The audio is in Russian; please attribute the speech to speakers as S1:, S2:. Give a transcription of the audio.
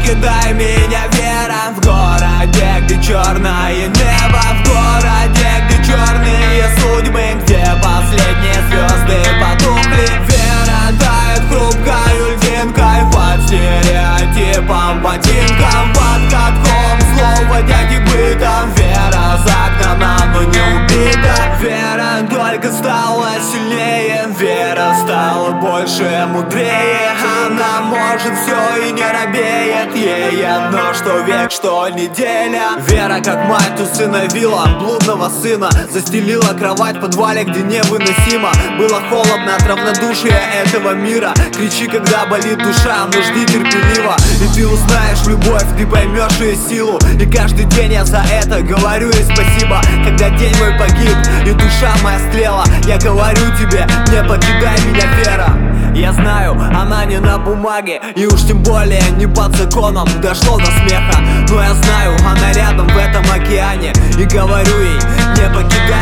S1: покидай меня, вера, в городе, где черное небо, в городе, где черные судьбы, где последние звезды потухли. Вера тает хрупкою льдинкой под стереотипом, ботинком, под катком злого дяди бытом. Вера загнана, но не убита. Вера только стала сильнее, вера стала больше, мудрее. Она может все и не робеет, ей одно, что век, что неделя. Вера, как мать, усыновила блудного сына, застелила кровать в подвале, где невыносимо было холодно от равнодушия этого мира. Кричи, когда болит душа, но жди терпеливо, и ты узнаешь любовь, ты поймешь ее силу. И каждый день я за это говорю ей спасибо. Когда день мой погиб и душа моя стлела, я говорю тебе, не покидай меня, вера. Я знаю, она не на бумаге, и уж тем более не под законом дошло до смеха. Но я знаю, она рядом в этом океане, и говорю ей, не покидай